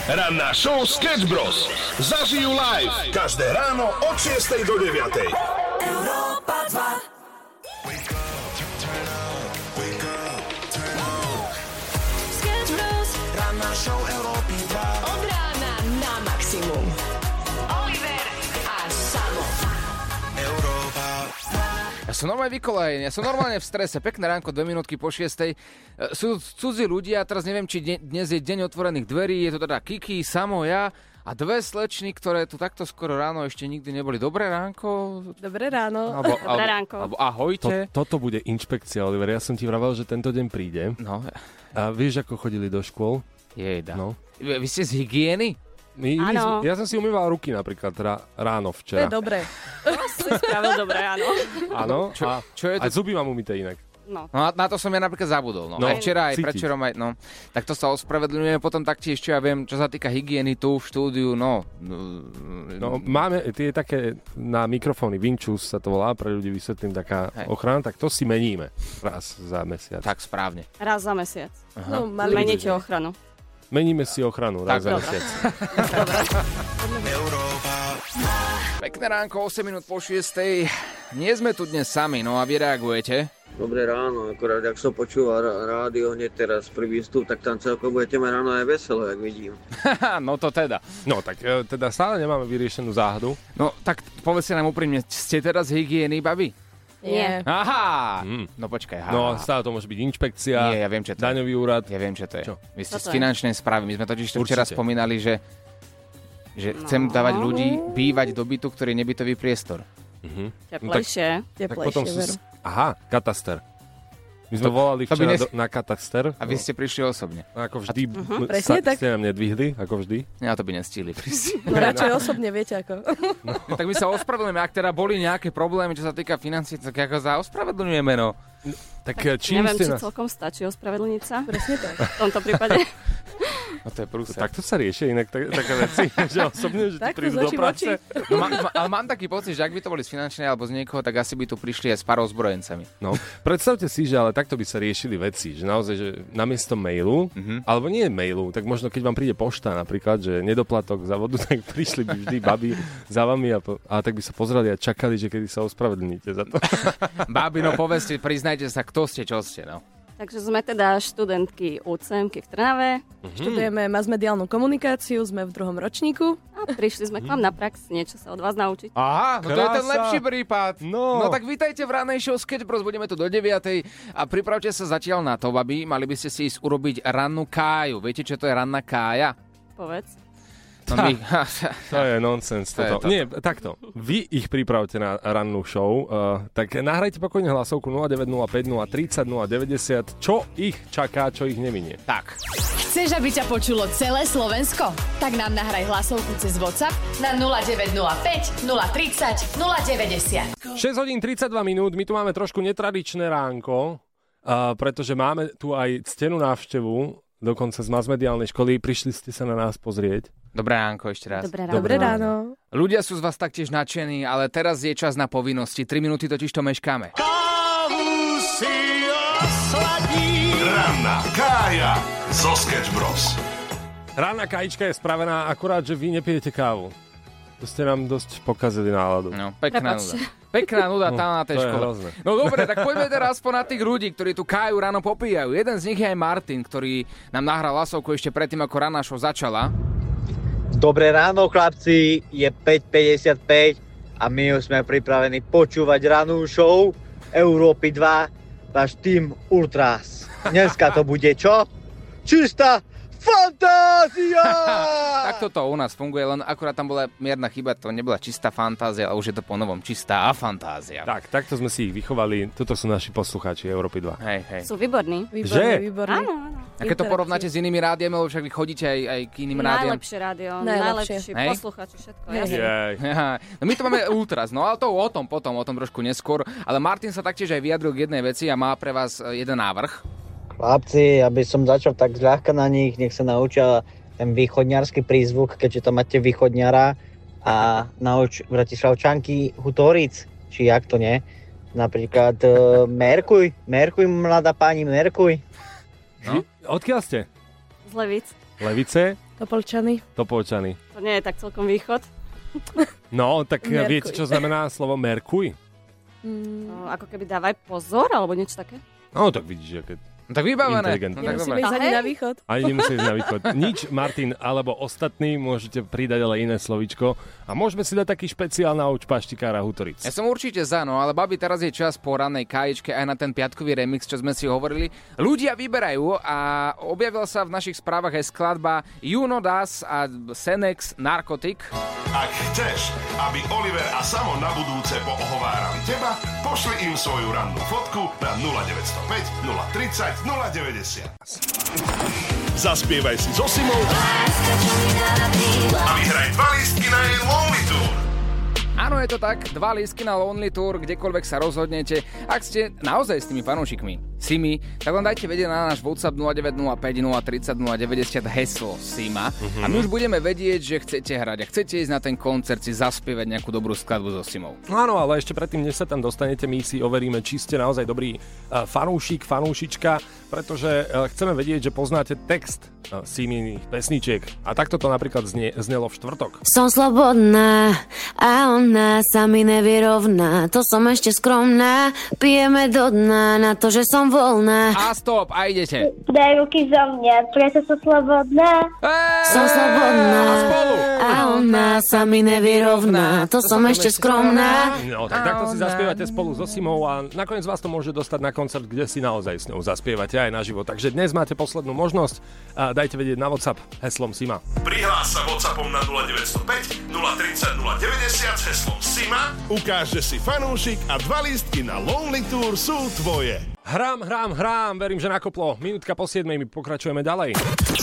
Ranná show Sketch Bros. Zažijú live každé ráno od 6 do 9. Európa 2. Sketch Bros. Ranná show Európy 2. Od rána na maximum. Oliver a Samo. Európa 2. Ja som normálne vykolajený, ja som normálne v strese. Pekné ránko, 2 minútky po 6. Sú cudzí ľudia, teraz neviem, či dnes je deň otvorených dverí, je to teda Kiki, Samo, ja a 2 slečny, ktoré tu takto skoro ráno ešte nikdy neboli. Dobré ránko? Dobré ráno. Dobré ránko. Alebo ahojte. Toto bude inšpekcia, Oliver. Ja som ti vravel, že tento deň príde. No. A vieš, ako chodili do škôl? Jejda. No. Vy ste z hygieny? Ja som si umýval ruky napríklad ráno To včera. je dobré. To si spravil dobre, áno. Áno. Čo je to? A zuby mám umyté inak. No. No na to som ja napríklad zabudol. No. No, Aj včera, aj cítiť. predčerom, aj no. Tak to sa ospravedlňujem. Potom taktiež, čo ja viem, čo sa týka hygieny tu v štúdiu, no. No, máme tie také na mikrofóny, Vinčus sa to volá, pre ľudí vysvetlím, taká ochrana, tak to si meníme raz za mesiac. Tak správne. Raz za mesiac. No, mali Meníte ochranu. Meníme si ochranu raz za mesiac. Pekné ránko, 8 minút po 6. Nie sme tu dnes sami, no a vy reagujete. Dobré ráno, akorát ak som počúval rádio hneď teraz pri výstup, tak tam celkom budete mať ráno aj veselo, jak vidím. No to teda. No tak teda stále nemáme vyriešenú záhadu. No tak povedzte nám úprimne, ste teraz z hygieny, babi? Nie. Aha! No počkaj, No stále to môže byť inšpekcia, Nie, ja viem, čo to je. daňový úrad. Ja viem, čo to je. Čo? Vy ste Čo z to je? finančnej správy. My sme totiž to včera Určite. spomínali, že chcem dávať ľudí bývať do bytu, ktorý je nebytový priestor. Teplejšie. Tak potom Teplejšie, veru. Aha, kataster. My sme volali to by včera na kataster. A vy ste prišli osobne. No, ako vždy, presne tak. ste nám nedvihli, ako vždy. Ja to by nestihli prísť. No radšej osobne, viete ako. No, tak my sa ospravedlňujeme. Ak teda boli nejaké problémy, čo sa týka financií, tak ako sa ospravedlňujeme, no. Tak čím Neviem, ste či nás... celkom stačí ospravedlniť sa. Presne tak. V tomto prípade. No to je prúser. Takto sa riešia inak také veci, že osobne, že ti Takto prídu z do očí v práce. No, ale mám taký pocit, že ak by to boli z finančnej alebo z niekoho, tak asi by tu prišli aj s pár ozbrojencami. No, predstavte si, že ale takto by sa riešili veci, že naozaj, že namiesto mailu, alebo nie mailu, tak možno keď vám príde pošta napríklad, že nedoplatok za vodu, tak prišli by vždy baby za vami a tak by sa pozreli a čakali, že kedy sa ospravedlníte za to. Bábi, no povedzte, priznajte sa, kto ste, čo ste, no. Takže sme teda študentky UCM-ky v Trnave Študujeme masmediálnu komunikáciu, sme v 2. ročníku. a prišli sme k vám na prax niečo sa od vás naučiť. Aha, no to je ten Krása. lepší prípad. No. No tak vítajte v ranej show Sketch Bros, budeme tu do 9. A pripravte sa zatiaľ na to, babi, mali by ste si ísť urobiť rannú káju. Viete, čo to je ranná kája? Povedz. No my... To je nonsens. To je Toto. toto. Nie, takto. Vy ich pripravte na rannú show, tak nahrajte pokojne hlasovku 0905 030 090, čo ich čaká, čo ich neminie. Tak. Chceš, aby ťa počulo celé Slovensko? Tak nám nahraj hlasovku cez WhatsApp na 0905 030 090. 6 hodín 32 minút, my tu máme trošku netradičné ránko, pretože máme tu aj ctenú návštevu, dokonca z masmediálnej školy. Prišli ste sa na nás pozrieť. Dobré ránko ešte raz. Dobré ráno. Dobré ráno. Ľudia sú z vás taktiež nadšení, ale teraz je čas na povinnosti. 3 minúty totiž to meškáme. Ranná kája zo Sketch Bros. Ranná kajička je spravená, akurát, že vy nepijete kávu. To ste nám dosť pokazili náladu. No, pekná Prepáčte. nuda. Pekná nuda tá na tej To je škole. hrozné. No dobre, tak poďme teraz na tých ľudí, ktorí tu káju ráno popíjajú. Jeden z nich je aj Martin, ktorý nám nahral hlasovku ešte predtým, ako ranná show začala. Dobré ráno, chlapci, je 5:55 a my už sme pripravení počúvať rannú show Európy 2, váš tým Ultras. Dneska to bude čo? Čistá fantázia! Takto to u nás funguje, len akurát tam bola mierna chyba, to nebola čistá fantázia, ale už je to po novom čistá fantázia. Tak, takto sme si ich vychovali. Toto sú naši poslucháči Európy 2. Hej, hej. Sú výborní. Že? Výborný, výborný. Áno, áno. A keď to porovnáte s inými rádiami, lebo však vy chodíte aj k iným rádiam. Najlepšie rádio, Najlepšie. najlepší Hej? posluchači, všetko. Hej. jasné. Jej. No my to máme ultras, no ale to o tom potom, o tom trošku neskôr. Ale Martin sa taktiež aj vyjadril k jednej veci a má pre vás jeden návrh. Chlapci, aby som začal tak zľahka na nich, nech sa naučia ten východňarský prízvuk, keďže tam máte východňara a nauč Bratislavčanky Hutoric, či jak to nie. Napríklad Merkuj, mladá pani, Merkuj. No. Odkiaľ ste? Z Levíc. Levice? Topolčany. To nie je tak celkom východ. No, tak Merkuj. viete, čo znamená slovo merkuj? No, ako keby dávaj pozor, alebo niečo také. No, tak vidíš, aké No tak vybavené. inteligentné. No tak Nemusíme dobre. ísť ani na východ. Ani nemusíte ísť na východ. Nič, Martin, alebo ostatní môžete pridať ale iné slovíčko. A môžeme si dať taký špeciál na uč paštikára Hutoric. Ja som určite za, no, ale babi, teraz je čas po rannej kájičke aj na ten piatkový remix, čo sme si hovorili. Ľudia vyberajú a objavila sa v našich správach aj skladba Juno Das a Senex Narcotic. Ak chceš, aby Oliver a Samo na budúce poohovárali teba, pošli im svoju rannú fotku na 0905 030 090. Zaspievaj si so Simou a vyhraj 2 lístky na jej Lonely Tour. Áno, je to tak, 2 lístky na Lonely Tour, kdekoľvek sa rozhodnete. Ak ste naozaj s tými fanúšikmi Simi, tak len dajte vedieť na náš WhatsApp 0905 030 090 heslo Sima. A my už budeme vedieť, že chcete hrať a chcete ísť na ten koncert si zaspievať nejakú dobrú skladbu so Simou. No áno, ale ešte predtým, než sa tam dostanete, my si overíme, či ste naozaj dobrý fanúšik, fanúšička, pretože chceme vedieť, že poznáte text Siminých pesničiek. A takto to napríklad znelo v štvrtok. Som slobodná a ona sa mi nevyrovná. To som ešte skromná, pijeme do dna na to, že som voľná. A stop, a idete. Daj ruky zo mňa, preto som slobodná. Som slobodná A spolu. a ona sa mi nevyrovná. To som ešte skromná. No, tak takto si zaspievate spolu so Simou a nakoniec vás to môže dostať na koncert, kde si naozaj s ňou zaspievate aj naživo. Takže dnes máte poslednú možnosť a dajte vedieť na WhatsApp heslom Sima. Prihlás sa WhatsAppom na 0905 030 090 s heslom Sima, ukáž, že si fanúšik a 2 lístky na Lonely Tour sú tvoje. Hrám, verím, že nakoplo. Minútka po 7, my pokračujeme ďalej.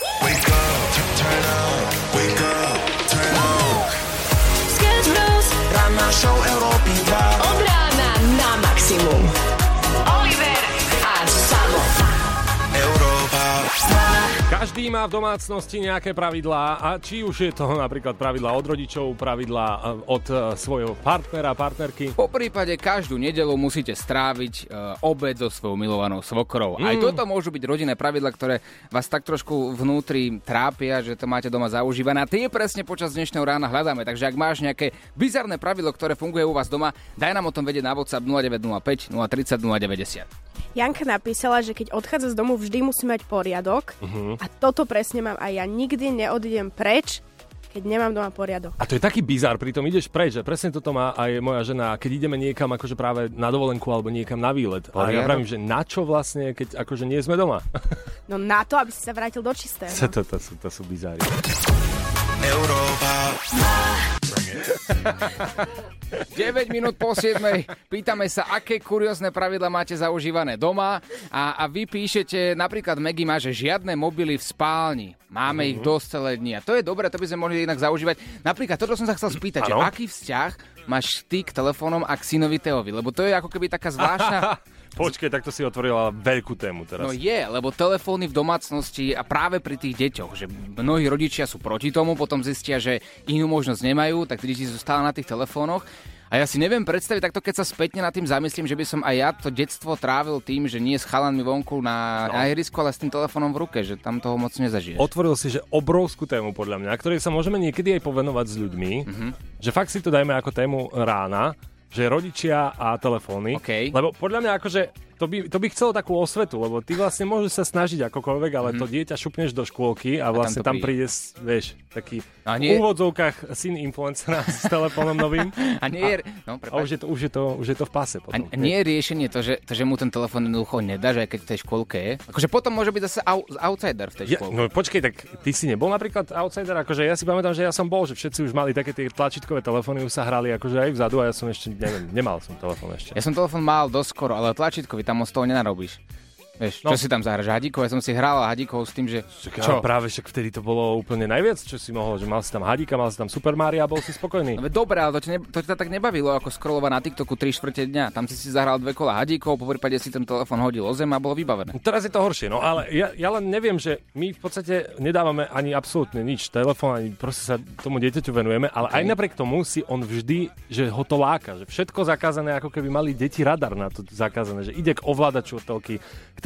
Sketch Bros. Ranná show Európy 2. Od rána na maximum. Oliver a Samo. Európa. Každý má v domácnosti nejaké pravidlá a či už je to napríklad pravidlá od rodičov, pravidlá od svojho partnera, partnerky. Po prípade každú nedeľu musíte stráviť obed so svojou milovanou svokrou. Aj toto môžu byť rodinné pravidlá, ktoré vás tak trošku vnútri trápia, že to máte doma zaužívané. A tie presne počas dnešného rána hľadáme. Takže ak máš nejaké bizarné pravidlo, ktoré funguje u vás doma, daj nám o tom vedieť na WhatsApp 0905 030 090. Janka napísala, že keď odchádza z domu, vždy musí mať poriadok. A toto presne mám aj ja. Nikdy neodídem preč, keď nemám doma poriadok. A to je taký bizár, pritom ideš preč, že presne toto má aj moja žena, keď ideme niekam akože práve na dovolenku alebo niekam na výlet. A ja pravím, že na čo vlastne, keď akože nie sme doma? No na to, aby si sa vrátil do čistého. To sú bizári. Európa. 9 minút po 7. Pýtame sa, aké kuriózne pravidla máte zaužívané doma a vy píšete, napríklad Maggie má, že žiadne mobily v spálni. Máme ich dosť celé dni. A to je dobré, to by sme mohli inak zaužívať. Napríklad, toto som sa chcel spýtať, že aký vzťah máš ty k telefónom a k synovi Teovi? Lebo to je ako keby taká zvláštna... Počkej, takto si otvorila veľkú tému teraz. No je, lebo telefóny v domácnosti a práve pri tých deťoch, že mnohí rodičia sú proti tomu, potom zistia, že inú možnosť nemajú, tak deti sú stále na tých telefónoch. A ja si neviem predstaviť, takto keď sa spätne nad tým zamyslím, že by som aj ja to detstvo trávil tým, že nie s chalanmi vonku na ihrisku, ale s tým telefónom v ruke, že tam toho moc nezažiješ. Otvoril si, že obrovskú tému podľa mňa, ktorej sa môžeme niekedy aj povenovať s ľuďmi, že fakt si to dajme ako tému rána, že rodičia a telefóny, lebo podľa mňa akože to by chcelo takú osvetu, lebo ty vlastne môžeš sa snažiť akokoľvek, ale to dieťa šupneš do škôlky a vlastne tam príde, vieš, taký v úvodzovkách syn influencera s telefónom novým. A nie je... A už je to v pase potom. A nie je riešenie to, že mu ten telefón jednoducho nedáš, aj keď v tej škôlke je? Akože potom môže byť zase outsider v tej škôlke. No počkej, tak ty si nebol napríklad outsider? Akože ja si pamätám, že ja som bol, že všetci už mali také tie tlačítkové telefóny, už sa hrali akože aj vzadu a ja som ešte, nemal som telefón ešte. Ja som telefón mal dosť skoro, ale tlačítkový tam z toho nenarobíš. Vieš, čo si tam zahraš? Hadíkov? Ja som si hral hadíkov s tým, že... Čo? Práve však vtedy to bolo úplne najviac, čo si mohol, že mal si tam hadíka, mal si tam Super Mario a bol si spokojný. No, dobre, ale to ťa tak nebavilo, ako scrollovať na TikToku 3/4 dňa. Tam si zahral 2 kola hadíkov, po prípade si ten telefón hodil o zem a bolo vybavené. Teraz je to horšie, no ale ja len neviem, že my v podstate nedávame ani absolútne nič, telefón, ani proste sa tomu dieťaťu venujeme, ale aj napriek tomu si on vždy, že ho to láka, že všetko zakázané, ako keby mali deti radar na to zakázané, že ide k ovládaču telky, k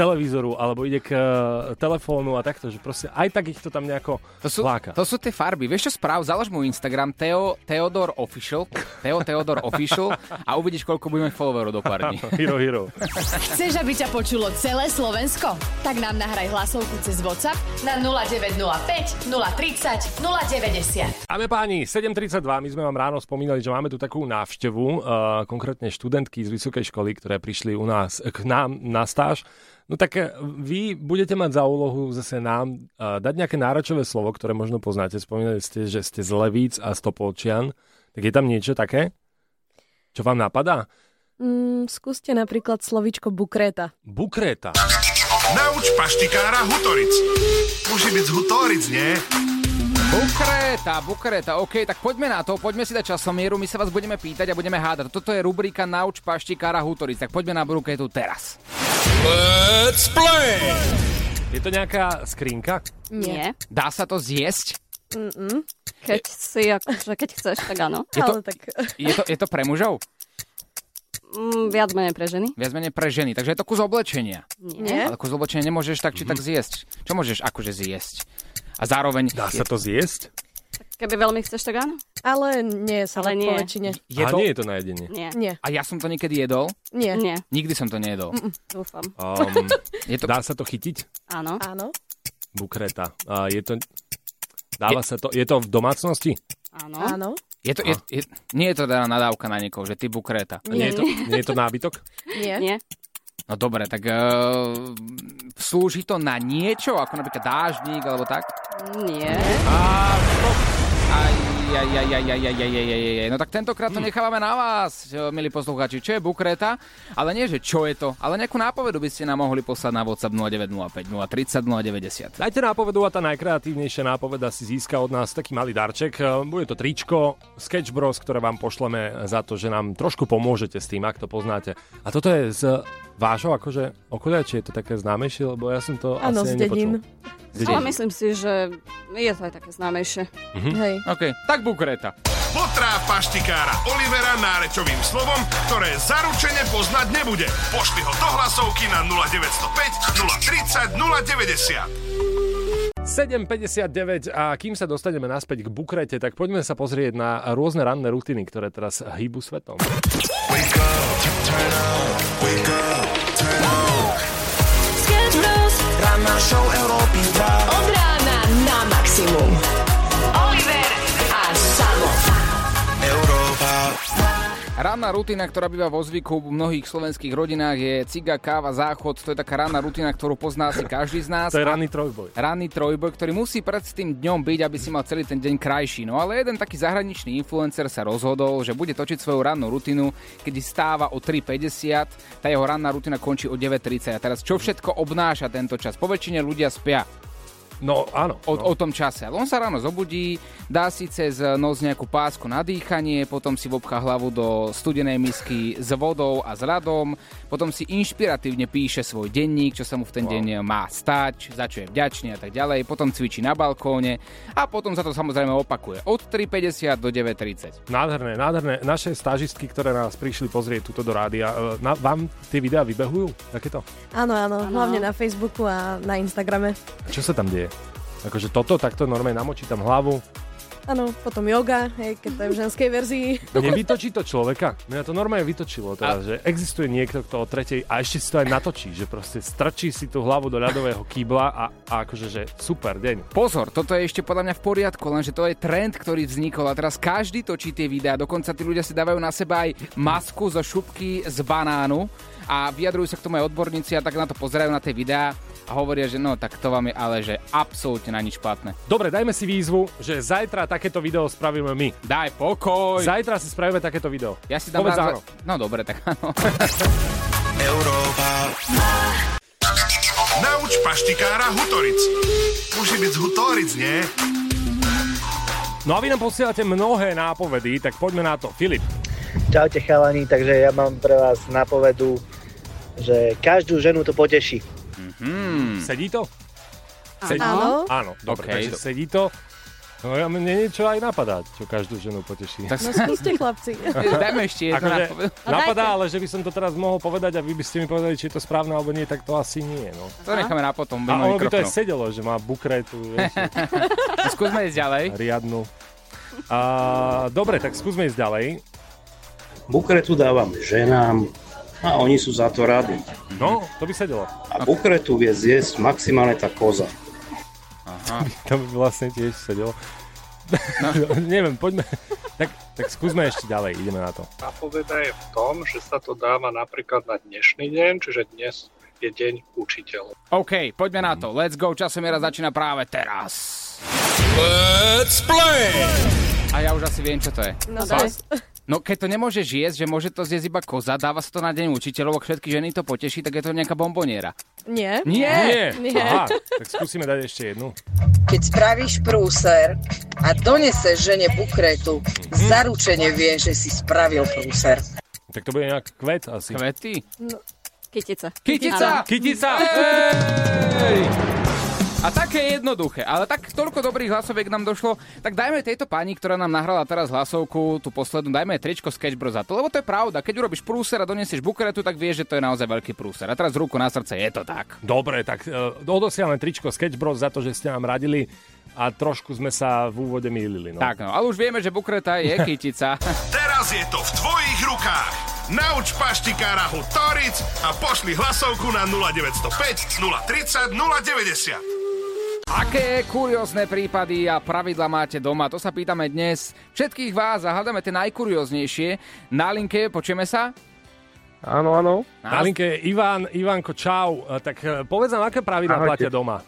televízoru, alebo ide k telefónu a takto, že proste aj tak ich to tam nejako láka. To sú tie farby. Vieš čo správ? Založ mu Instagram Theodor Official a uvidíš, koľko budeme followerov do pár dní. Hero. Chceš, aby ťa počulo celé Slovensko? Tak nám nahraj hlasovku cez WhatsApp na 0905 030 090. Dáme páni, 7.32, my sme vám ráno spomínali, že máme tu takú návštevu, konkrétne študentky z vysokej školy, ktoré prišli u nás k nám na stáž. No tak vy budete mať za úlohu zase nám dať nejaké náročové slovo, ktoré možno poznáte. Spomínali ste, že ste z Levíc a z Topolčian. Tak je tam niečo také? Čo vám napadá? Skúste napríklad slovíčko bukréta. Bukréta. Nauč paštikára Hutoric. Môže byť z Hutoric, nie? Bukréta, OK, tak poďme na to, poďme si dať časomieru, my sa vás budeme pýtať a budeme hádať. Toto je rubrika Nauč paštikára Hutoric, tak poďme na bukrétu teraz. Let's play! Je to nejaká skrinka? Nie. Dá sa to zjesť? Keď chceš, tak áno. Je to pre mužov? Viac menej pre ženy. Viac menej pre ženy, takže je to kus oblečenia. Nie. Ale kus oblečenia nemôžeš tak či tak zjesť. Čo môžeš akože zjesť? A zároveň... Dá sa to zjesť? Keby veľmi chceš, tak áno. Ale nie sa po väčšine. Nie je to na jedenie? Nie. A ja som to niekedy jedol? Nie. Nikdy som to nejedol. Dúfam. Dá sa to chytiť? Áno. Bukréta. Dáva sa to... Je to v domácnosti? Áno. Nie je to teda nadávka na niekoho, že ty bukréta. Nie je to nábytok? Nie. No dobre, tak slúži to na niečo, ako napríklad dážnik, alebo tak? Nie. No tak tentokrát to nechávame na vás, milí poslucháči. Čo je bukréta? Ale nie, že čo je to, ale nejakú nápovedu by ste nám mohli poslať na WhatsApp 0905 030 090. Dajte nápovedu a tá najkreatívnejšia nápoveda si získa od nás taký malý darček. Bude to tričko Sketch Bros, ktoré vám pošleme za to, že nám trošku pomôžete s tým, ak to poznáte. A toto je z vášho akože okolia, či je to také známejšie, lebo ja som to asi nepočul. Ale myslím si, že je to aj také známejšie. Hej. OK, tak bukréta. Potráv paštikára Olivera nárečovým slovom, ktoré zaručene poznať nebude. Pošli ho do hlasovky na 0905 030 090. 7.59 a kým sa dostaneme naspäť k bukrete, tak poďme sa pozrieť na rôzne ranné rutiny, ktoré teraz hýbu svetom. Wake up, turn up, wake up, turn up. Sketch Bros. Ranná show Európy 2. Od rána na maximum. Oliver a Samo. Európa. Ranná rutina, ktorá býva vo zvyku v mnohých slovenských rodinách, je ciga, káva, záchod. To je taká ranná rutina, ktorú pozná si každý z nás. To je ranný trojboj. Ranný trojboj, ktorý musí pred tým dňom byť, aby si mal celý ten deň krajší. No ale jeden taký zahraničný influencer sa rozhodol, že bude točiť svoju rannú rutinu, keď stáva o 3.50, tá jeho ranná rutina končí o 9.30. A teraz čo všetko obnáša tento čas? Po väčšine ľudia spia. No áno. O tom čase. Ale on sa ráno zobudí, dá si cez noc nejakú pásku na dýchanie, potom si vobchá hlavu do studenej misky s vodou a s ľadom, potom si inšpiratívne píše svoj denník, čo sa mu v ten deň má stať, za čo je vďačný a tak ďalej, potom cvičí na balkóne a potom sa to samozrejme opakuje od 3.50 do 9.30. Nádherné. Naše stážistky, ktoré nás prišli pozrieť túto do rádia, vám tie videá vybehujú? Takéto? Áno, hlavne na Facebooku a na Instagrame. Čo sa tam deje? Akože toto, takto normálne namočí tam hlavu. Áno, potom yoga, hej, keď to je v ženskej verzii. Nevytočí to človeka? Mňa to normálne vytočilo teraz, že existuje niekto, kto o 3:00 a ešte si to aj natočí, že proste strčí si tú hlavu do ľadového kýbla a akože, že super deň. Pozor, toto je ešte podľa mňa v poriadku, lenže to je trend, ktorý vznikol a teraz každý točí tie videá, dokonca tí ľudia si dávajú na seba aj masku zo šupky z banánu a vyjadrujú sa k tomu aj odborníci a tak na to pozerajú na tie videá a hovoria, že no, tak to vám je ale, že absolútne na nič platné. Dobre, dajme si výzvu, že zajtra takéto video spravíme my. Daj pokoj. Zajtra si spravíme takéto video. Ja si dám áno. No dobre, tak áno. Európa. Nauč paštikára Hutoric. Môže byť z Hutoric, nie? No a vy nám posielate mnohé nápovedy, tak poďme na to. Filip. Čaute chalani, takže ja mám pre vás nápovedu, že každú ženu to poteší. Sedí to? Áno. Áno, dobre, Okay. takže sedí to. No ja mne niečo aj napadá, čo každú ženu poteší. No skúste, chlapci. Dajme ešte jedno. Napadá, ale že by som to teraz mohol povedať a vy by ste mi povedali, či je to správne alebo nie, tak to asi nie. No. To necháme na potom. A ono by to aj sedelo, že má bukretu. Skúsme ísť ďalej. Riadnu. Dobre, tak skúsme ísť ďalej. Bukretu dávame ženám a oni sú za to radi. No, to by sedelo. A bukretu vie zjesť maximálne tá koza. To by vlastne tiež sedelo. No. Neviem, poďme. Tak skúsme ešte ďalej, ideme na to. Nápoveda je v tom, že sa to dáva napríklad na dnešný deň, čiže dnes je deň učiteľov. OK, poďme na to. Let's go, časomiera začína práve teraz. Let's play! A ja už asi viem, čo to je. No, keď to nemôžeš jesť, že môže to zjesť iba koza, dáva sa to na deň učiteľov, ak všetky ženy to poteší, tak je to nejaká bomboniera. Nie. Aha, tak skúsime dať ešte jednu. Keď spravíš prúser a doneseš žene bukretu, zaručene vie, že si spravil prúser. Tak to bude nejak kvet asi. Kvety? No. Kytica. Hej! A také jednoduché, ale tak toľko dobrých hlasoviek nám došlo, tak dajme tejto pani, ktorá nám nahrala teraz hlasovku, tú poslednú, dajme tričko Sketch Bros za to, lebo to je pravda, keď urobíš prúser a donesieš bukretu, tak vieš, že to je naozaj veľký prúser. A teraz ruku na srdce, je to tak. Dobre, tak odosielame tričko Sketch Bros za to, že ste nám radili a trošku sme sa v úvode mýlili. No. Tak, no, ale už vieme, že bukreta je kytica. Teraz je to v tvojich rukách. Nauč paštikára Hot Toric a pošli hlasovku na 0905 030 090. Aké kuriózne prípady a pravidla máte doma? To sa pýtame dnes všetkých vás a hľadáme tie najkurióznejšie. Na linke, počujeme sa? Áno. Na linke je Ivanko, čau. Tak povedz nám, aké pravidlá platia doma?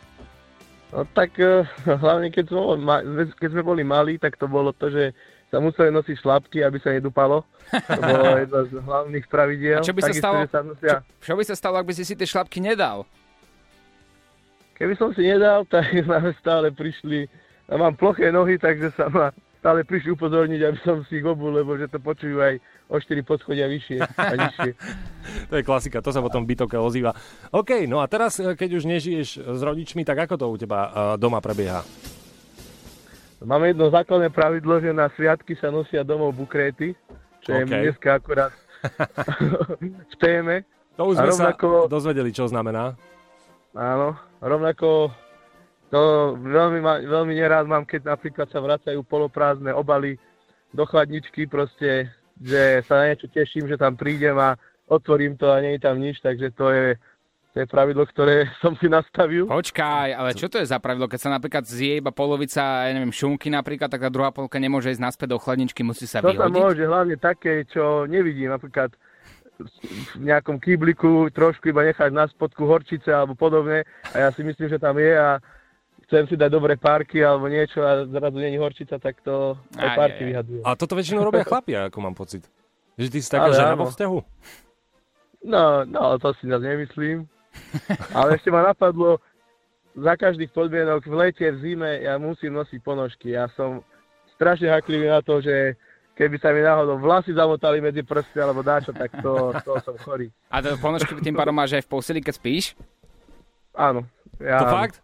No tak hlavne keď sme boli malí, tak to bolo to, že sa museli nosiť šlapky, aby sa nedupalo. To bolo jedno z hlavných pravidiel. A čo by sa stalo, ak by si tie šlapky nedal? Keby som si nedal, tak máme stále prišli, mám ploché nohy, takže sa ma stále prišli upozorniť, aby som si ich obul, lebo že to počujú aj o 4 poschodia vyššie a nižšie. To je klasika, to sa potom v bytovke ozýva. OK, no a teraz, keď už nežiješ s rodičmi, tak ako to u teba doma prebieha? Máme jedno základné pravidlo, že na sviatky sa nosia domov bukréty, čo je dneska akurát v téme. To už sme sa dozvedeli, čo znamená. Áno, rovnako to veľmi nerád mám, keď napríklad sa vracajú poloprázdne obaly do chladničky, proste, že sa na niečo teším, že tam prídem a otvorím to a nie je tam nič, takže to je pravidlo, ktoré som si nastavil. Počkaj, ale čo to je za pravidlo? Keď sa napríklad zje iba polovica, ja neviem, šunky napríklad, tak tá druhá polka nemôže ísť naspäť do chladničky, musí sa vyhodiť? To sa môže, hlavne také, čo nevidím, napríklad v nejakom kýbliku trošku iba nechať na spodku horčice alebo podobne a ja si myslím, že tam je a chcem si dať dobré párky alebo niečo a zrazu nie je horčica, tak to aj párky vyhaduje. A toto väčšinou robia chlapi, ako mám pocit. Že ty si taká žena vo vzťahu? No, to si nás nemyslím. Ale ešte ma napadlo, za každých podmienok v lete, v zime ja musím nosiť ponožky. Ja som strašne haklivý na to, že keby sa mi náhodou vlasy zamotali medzi prsty alebo dáčo, tak to som chorý. A to ponožky tým pádom máš aj v posteli, keď spíš? Áno. To fakt?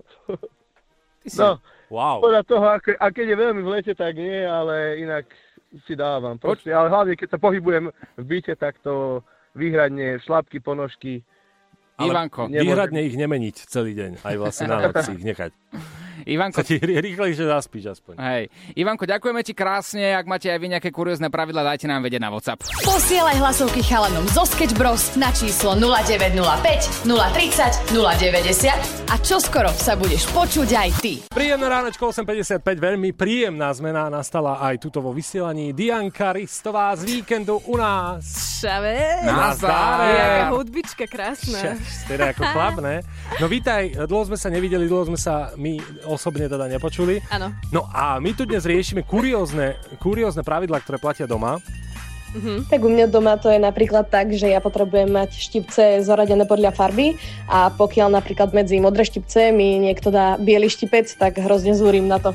No, wow. Podľa toho, a keď je veľmi v lete, tak nie, ale inak si dávam. Proste, ale hlavne, keď sa pohybujem v byte, tak to výhradne šlapky, ponožky. Ale Ivanko, výhradne ich nemeniť celý deň, aj vlastne na noc si ich nechať. Ivanko, sa ti rýchlejšie zaspíš aspoň. Hej. Ivanko, ďakujeme ti krásne. Ak máte aj vy nejaké kuriózne pravidlá, dajte nám vedieť na WhatsApp. Posielaj hlasovky chalanom zo Sketch Bros na číslo 0905 030 090 a čoskoro sa budeš počuť aj ty. Príjemné ránečko 8.55, veľmi príjemná zmena nastala aj tuto vo vysielaní. Dianka Ristová z víkendu u nás. Šave. Nazdar. Jaká hudbička krásna. Teda ako chlapné. No vítaj, dlho sme sa nevideli, dlho sme sa my osobne teda nepočuli. Áno. No a my tu dnes riešime kuriózne pravidlá, ktoré platia doma. Tak u mňa doma to je napríklad tak, že ja potrebujem mať štipce zoradené podľa farby a pokiaľ napríklad medzi modré štipce mi niekto dá biely štipec, tak hrozne zúrim na to.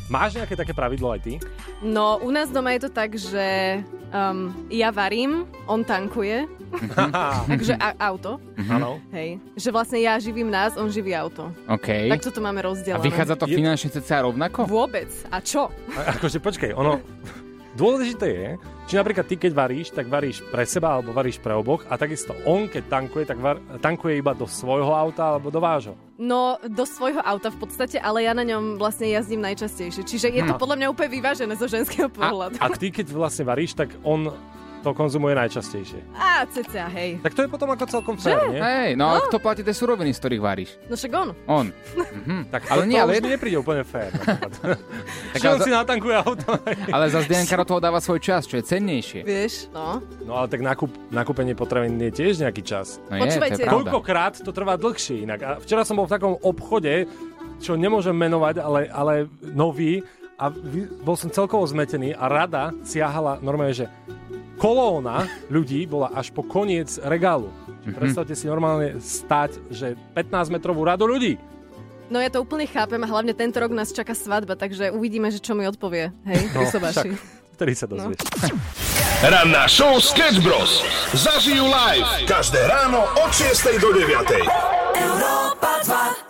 Máš nejaké také pravidlo aj ty? No, u nás doma je to tak, že ja varím, on tankuje. Takže auto. Áno. Hej. Že vlastne ja živím nás, on živí auto. OK. Tak toto máme rozdelené. A vychádza to finančne cca rovnako? Vôbec. A čo? Akože počkej, dôležité je, či napríklad ty, keď varíš, tak varíš pre seba alebo varíš pre oboch a takisto on, keď tankuje, tak tankuje iba do svojho auta alebo do vášho. No, do svojho auta v podstate, ale ja na ňom vlastne jazdím najčastejšie. Čiže je to podľa mňa úplne vyvážené zo ženského pohľadu. A ty, keď vlastne varíš, tak on to konzumuje najčastejšie. Á, cca, hej. Tak to je potom ako celkom fér, nie? Hej, no ale kto platí tie suroviny, z ktorých varíš? No však on. On. Tak ale nie, ale už nepríde úplne fér. Tak on si natankuje auto. Ale zase Dianka do toho dáva svoj čas, čo je cennejšie. Vieš, no. No ale tak nakúpenie potravín je tiež nejaký čas. No počúvajte. Koľkokrát to trvá dlhšie inak. A včera som bol v takom obchode, čo nemôžem menovať, ale nový, a bol som celkovo zmetený a rada siahala normálne, že kolóna ľudí bola až po koniec regálu. Predstavte si normálne stáť, že 15-metrovú radu ľudí. No ja to úplne chápem a hlavne tento rok nás čaká svadba, takže uvidíme, že čo mi odpovie. Hej, pri sobaši. Vtedy sa dozvieš. Ranná show Sketch Bros. Zažijú live každé ráno od 6 do 9. Európa 2.